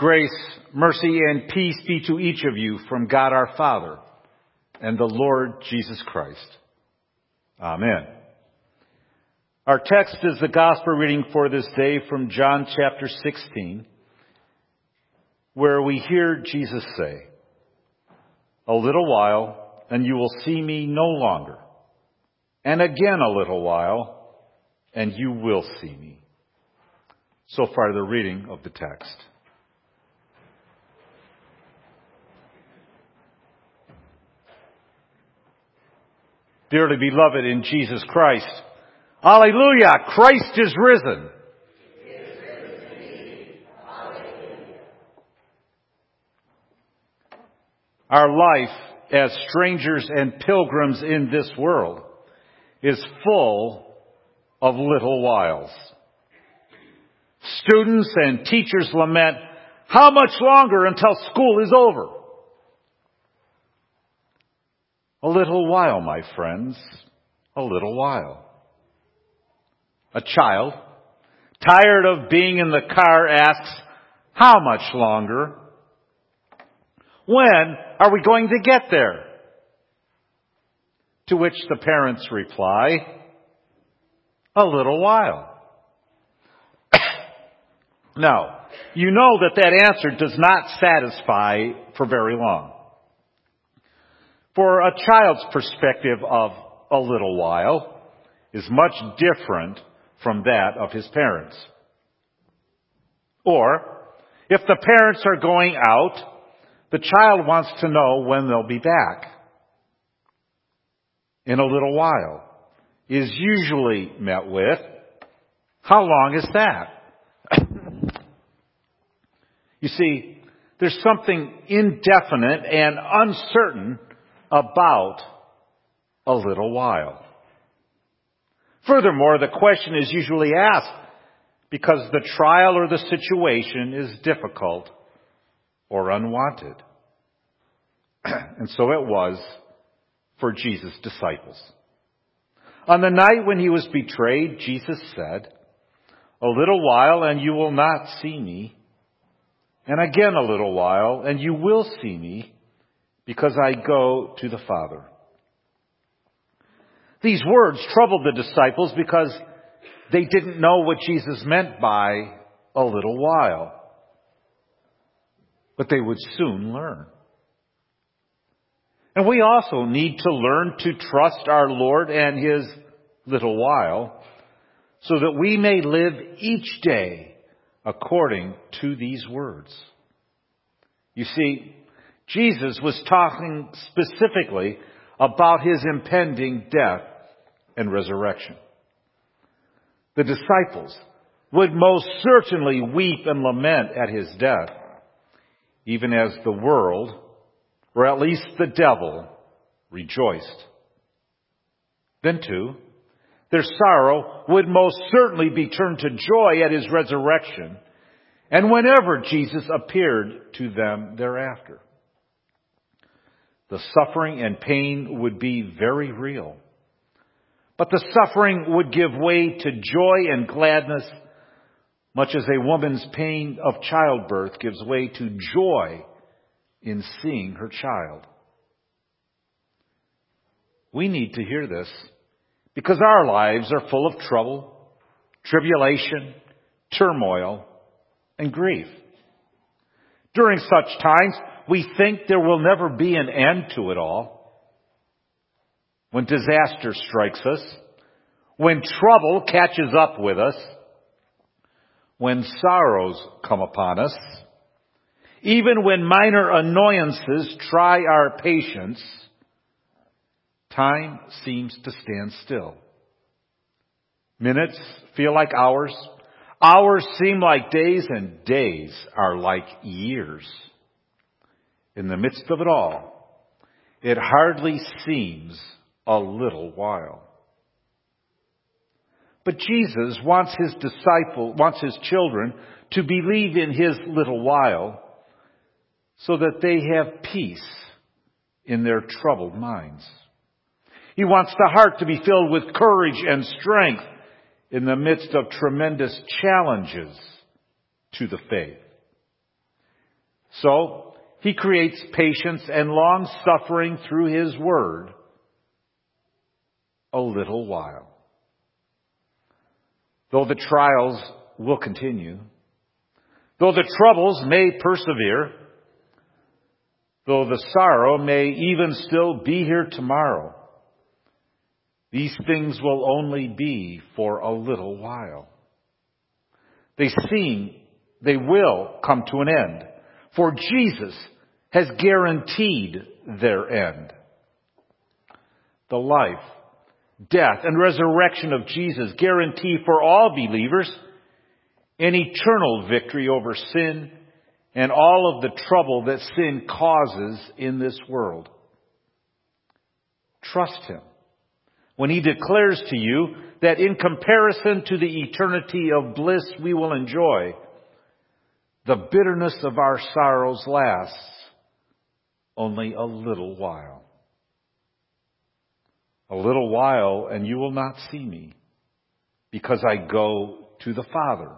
Grace, mercy, and peace be to each of you from God our Father and the Lord Jesus Christ. Amen. Our text is the gospel reading for this day from John chapter 16, where we hear Jesus say, "A little while, and you will see me no longer. And again a little while, and you will see me." So far, the reading of the text. Dearly beloved in Jesus Christ, hallelujah, Christ is risen. He is risen indeed. Hallelujah. Our life as strangers and pilgrims in this world is full of little whiles. Students and teachers lament, how much longer until school is over? A little while, my friends, a little while. A child, tired of being in the car, asks, how much longer? When are we going to get there? To which the parents reply, a little while. Now, you know that answer does not satisfy for very long. For a child's perspective of a little while is much different from that of his parents. Or, if the parents are going out, the child wants to know when they'll be back. In a little while is usually met with, how long is that? You see, there's something indefinite and uncertain about a little while. Furthermore, the question is usually asked because the trial or the situation is difficult or unwanted. And so it was for Jesus' disciples. On the night when he was betrayed, Jesus said, "A little while and you will not see me. And again a little while and you will see me, because I go to the Father." These words troubled the disciples because they didn't know what Jesus meant by a little while. But they would soon learn. And we also need to learn to trust our Lord and His little while so that we may live each day according to these words. You see, Jesus was talking specifically about His impending death and resurrection. The disciples would most certainly weep and lament at His death, even as the world, or at least the devil, rejoiced. Then too, their sorrow would most certainly be turned to joy at His resurrection and whenever Jesus appeared to them thereafter. The suffering and pain would be very real. But the suffering would give way to joy and gladness, much as a woman's pain of childbirth gives way to joy in seeing her child. We need to hear this because our lives are full of trouble, tribulation, turmoil, and grief. During such times, we think there will never be an end to it all. When disaster strikes us, when trouble catches up with us, when sorrows come upon us, even when minor annoyances try our patience, time seems to stand still. Minutes feel like hours. Hours seem like days, and days are like years. In the midst of it all, it hardly seems a little while. But Jesus wants His children to believe in His little while so that they have peace in their troubled minds. He wants the heart to be filled with courage and strength in the midst of tremendous challenges to the faith. So he creates patience and long-suffering through his word. A little while. Though the trials will continue, though the troubles may persevere, though the sorrow may even still be here tomorrow, these things will only be for a little while. They will come to an end, for Jesus has guaranteed their end. The life, death, and resurrection of Jesus guarantee for all believers an eternal victory over sin and all of the trouble that sin causes in this world. Trust Him when He declares to you that in comparison to the eternity of bliss we will enjoy, the bitterness of our sorrows lasts only a little while. A little while, and you will not see me, because I go to the Father.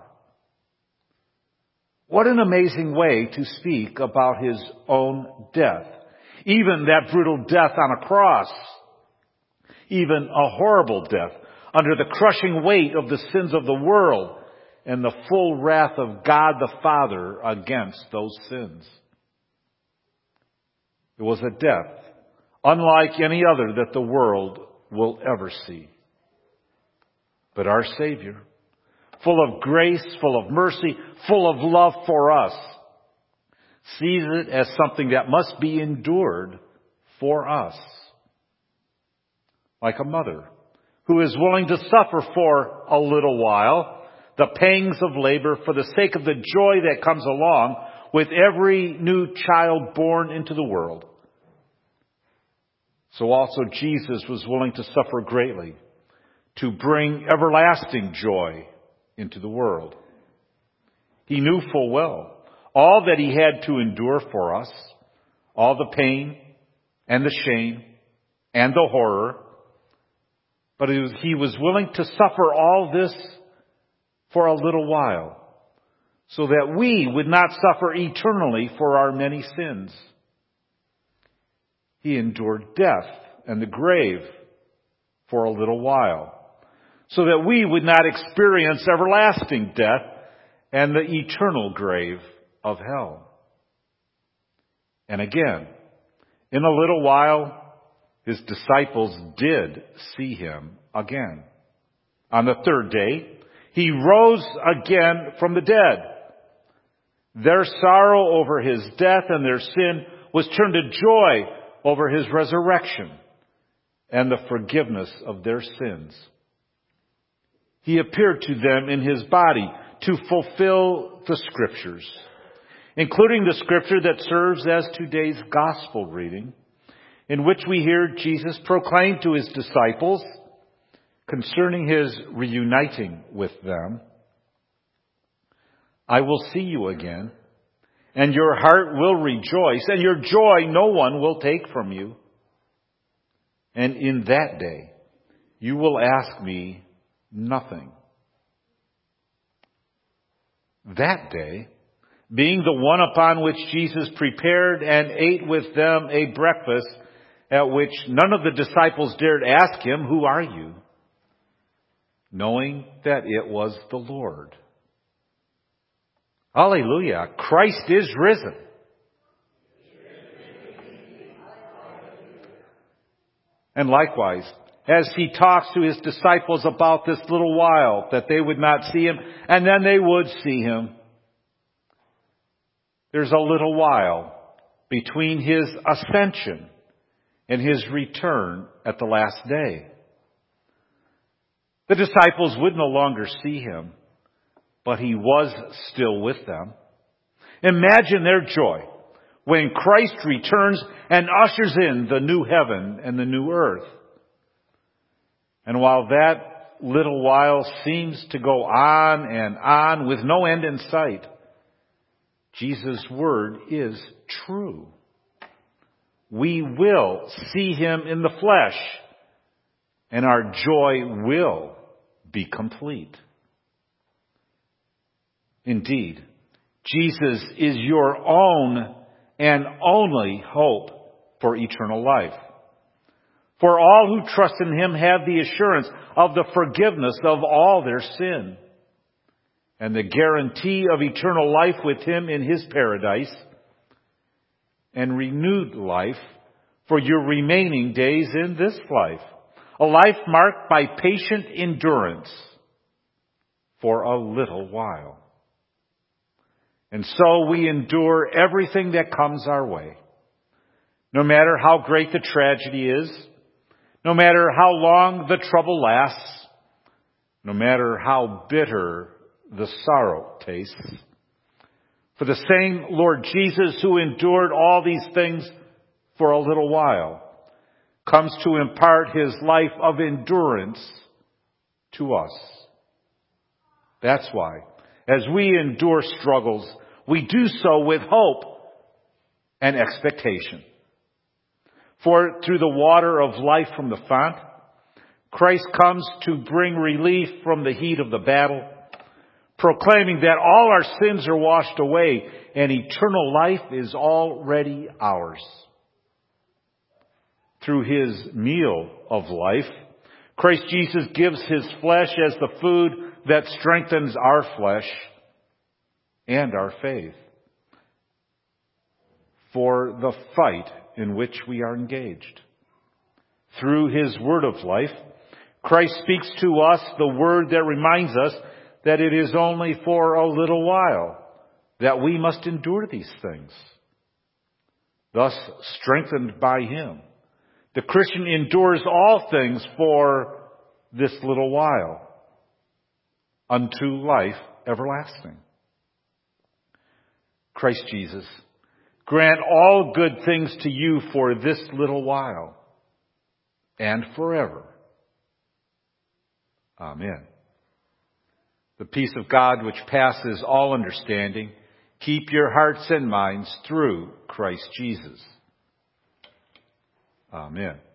What an amazing way to speak about His own death. Even that brutal death on a cross. Even a horrible death under the crushing weight of the sins of the world and the full wrath of God the Father against those sins. It was a death unlike any other that the world will ever see. But our Savior, full of grace, full of mercy, full of love for us, sees it as something that must be endured for us. Like a mother who is willing to suffer for a little while the pangs of labor for the sake of the joy that comes along with every new child born into the world. So also Jesus was willing to suffer greatly to bring everlasting joy into the world. He knew full well all that He had to endure for us, all the pain and the shame and the horror, but He was willing to suffer all this for a little while, so that we would not suffer eternally for our many sins. He endured death and the grave for a little while, so that we would not experience everlasting death and the eternal grave of hell. And again, in a little while, His disciples did see Him again. On the third day, He rose again from the dead. Their sorrow over His death and their sin was turned to joy over His resurrection and the forgiveness of their sins. He appeared to them in His body to fulfill the Scriptures, including the Scripture that serves as today's gospel reading, in which we hear Jesus proclaim to His disciples concerning His reuniting with them, "I will see you again, and your heart will rejoice, and your joy no one will take from you. And in that day you will ask me nothing." That day, being the one upon which Jesus prepared and ate with them a breakfast at which none of the disciples dared ask Him, "Who are you?" knowing that it was the Lord. Hallelujah! Christ is risen. And likewise, as He talks to His disciples about this little while that they would not see Him, and then they would see Him, there's a little while between His ascension and His return at the last day. The disciples would no longer see Him, but He was still with them. Imagine their joy when Christ returns and ushers in the new heaven and the new earth. And while that little while seems to go on and on with no end in sight, Jesus' word is true. We will see Him in the flesh, and our joy will be complete. Indeed, Jesus is your own and only hope for eternal life. For all who trust in Him have the assurance of the forgiveness of all their sin and the guarantee of eternal life with Him in His paradise and renewed life for your remaining days in this life. A life marked by patient endurance for a little while. And so we endure everything that comes our way. No matter how great the tragedy is, no matter how long the trouble lasts, no matter how bitter the sorrow tastes. For the same Lord Jesus who endured all these things for a little while comes to impart His life of endurance to us. That's why, as we endure struggles, we do so with hope and expectation. For through the water of life from the font, Christ comes to bring relief from the heat of the battle, proclaiming that all our sins are washed away and eternal life is already ours. Through His meal of life, Christ Jesus gives His flesh as the food that strengthens our flesh and our faith for the fight in which we are engaged. Through His word of life, Christ speaks to us the word that reminds us that it is only for a little while that we must endure these things. Thus, strengthened by Him, the Christian endures all things for this little while unto life everlasting. Christ Jesus, grant all good things to you for this little while and forever. Amen. The peace of God which passes all understanding, keep your hearts and minds through Christ Jesus. Amen.